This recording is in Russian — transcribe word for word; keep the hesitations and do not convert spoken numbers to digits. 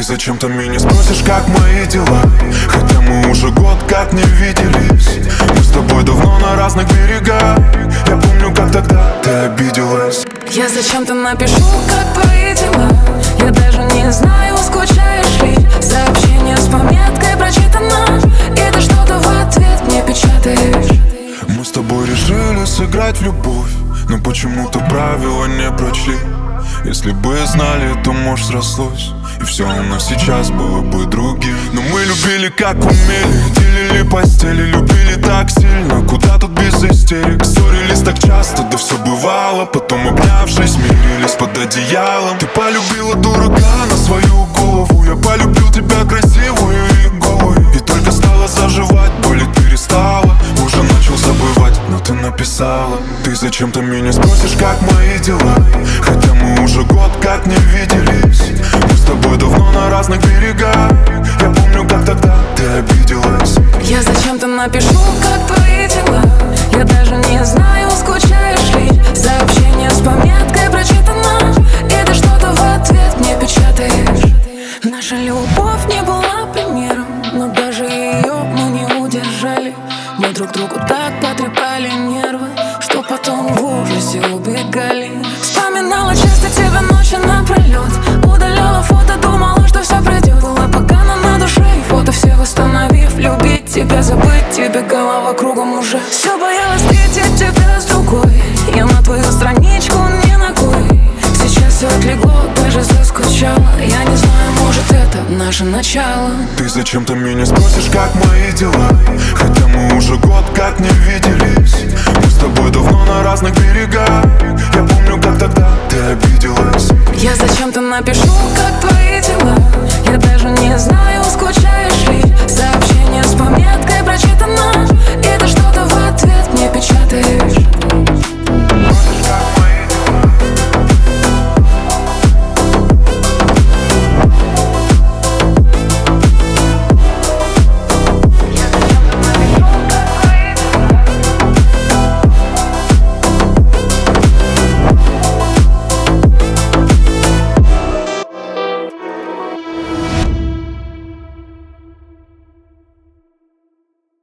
зачем-то меня спросишь, как мои дела, хотя мы уже год как не виделись. Мы с тобой давно на разных берегах. Я помню, как тогда ты обиделась. Я зачем-то напишу, как твои дела. Я даже не знаю, скучаешь ли. Сообщение с пометкой прочитано, и ты что-то в ответ мне печатаешь. Мы с тобой решили сыграть в любовь, но почему-то правила не прочли. Если бы знали, то, может, срослось, и все у нас сейчас было бы другим. Но мы любили как умели, делили постели, любили так сильно. Куда тут без истерик? Ссорились так часто, да все бывало. Потом, обнявшись, мирились под одеялом. Ты полюбила дурака на свою голову, я полюбил тебя красивую и голую. И только стала заживать, болеть перестала. Уже начал забывать, но ты написала. Ты зачем-то меня спросишь, как мои дела, хотя мы уже год как не виделись. Мы с тобой давно на разных берегах. Я помню, как тогда ты обиделась. Я зачем-то напишу, как твои дела. Я даже не знаю, скучаешь ли. Сообщение с пометкой прочитано, и ты что-то в ответ мне печатаешь. Наша любовь не была примером, но даже ее мы не удержали. Мы друг другу так потрепали нервы, что потом в ужасе убегали. Вспоминала часто тебя ночи напролет, удаляла фото, думала, что все пройдет. Было погано на душе, и фото все восстановив. Любить тебя, забыть тебе, голова кругом уже. Все боялась встретить тебя с другой. Я на твою страничку не ногой. Сейчас все отлегло, даже заскучала. Я не знаю, может, это наше начало. Ты зачем-то меня спросишь, как мои дела, хотя мы уже год как не виделись. Мы с тобой давно на разных берегах. Я помню, как тогда ты обиделась. Я зачем-то напишу, как